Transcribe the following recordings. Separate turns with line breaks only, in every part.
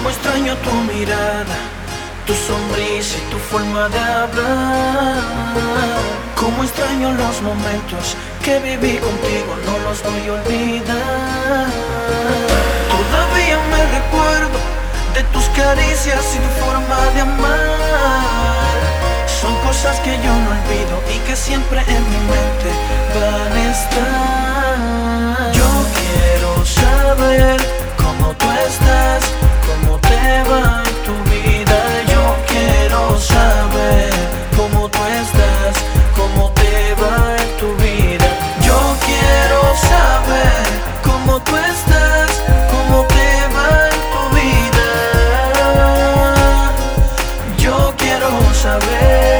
Cómo extraño tu mirada, tu sonrisa y tu forma de hablar. Cómo extraño los momentos que viví contigo, no los voy a olvidar. Todavía me recuerdo de tus caricias y tu forma de amar. Son cosas que yo no olvido y que siempre en mi mente van a estar. Yo quiero saber cómo tú estás, cómo te va en tu vida. Yo quiero saber cómo tú estás, cómo te va en tu vida. Yo quiero saber cómo tú estás, cómo te va en tu vida. Yo quiero saber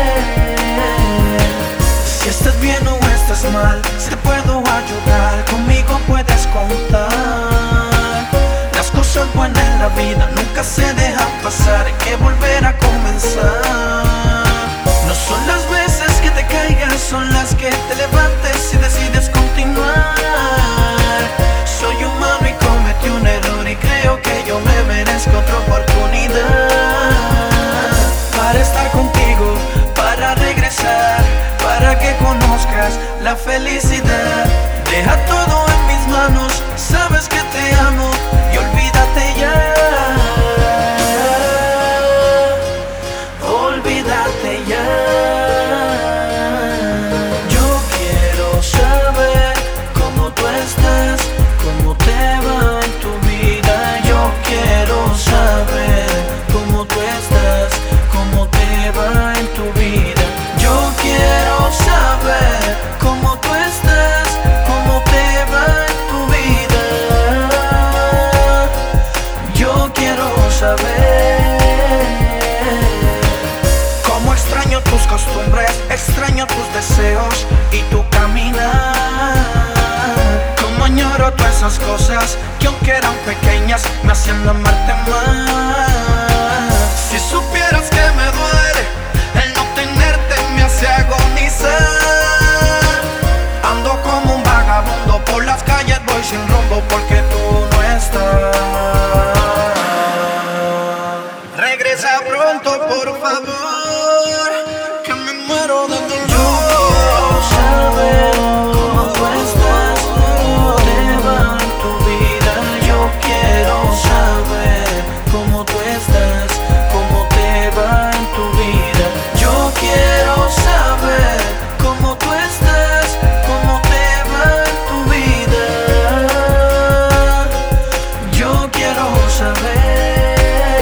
si estás bien o estás mal, si te puedo ayudar, conmigo puedes contar. Las cosas buenas en la vida nunca se dejan pasar, hay que volver a comenzar. No son las veces que te caigas, son las que te levantes y decides continuar. Soy humano y cometí un error y creo que yo me merezco otra oportunidad para estar contigo, para regresar, para que conozcas la felicidad. Deja todo en mis manos, sabes que te amo y olvídate ya. Olvídate ya. Yo quiero saber cómo tú estás, cómo te va en tu vida. Yo quiero saber cómo tú estás, cómo te va en tu vida. Yo quiero saber cómo tú estás, cómo te va en tu vida. Yo quiero saber cómo extraño tus costumbres, extraño tus deseos y tu caminar. Cómo añoro todas esas cosas que aunque eran pequeñas me hacían amarte más. Si supieras que me duele el no tenerte, me hace agonizar. Ando como un vagabundo por las calles, voy sin rumbo porque tú no estás. Regresa pronto, por favor, que me muero de dolor. Yo quiero saber cómo tú estás, cómo te va en tu vida. Yo quiero saber cómo tú estás, cómo te va en tu vida. Yo quiero saber cómo tú estás, cómo te va en tu vida. Yo quiero saber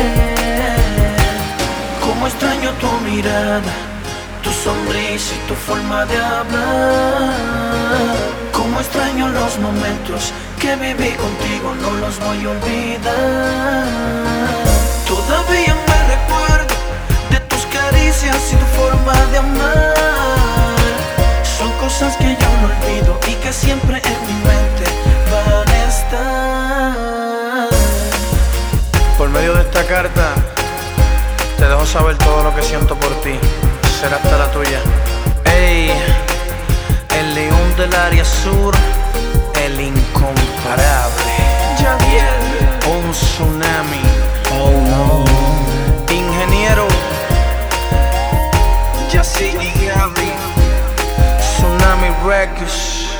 cómo extraño tu mirada, tu sonrisa y tu forma de hablar. Cómo extraño los momentos que viví contigo, no los voy a olvidar. Todavía me recuerdo de tus caricias y tu forma de amar. Son cosas que yo no olvido y que siempre en mi mente van a estar.
Por medio de esta carta te dejo saber todo lo que siento por ti. Será hasta la tuya. Ey, el león del área sur, el incomparable Yadiel, un tsunami. Oh no. Ingeniero Yassi y Gaby, Tsunami Records.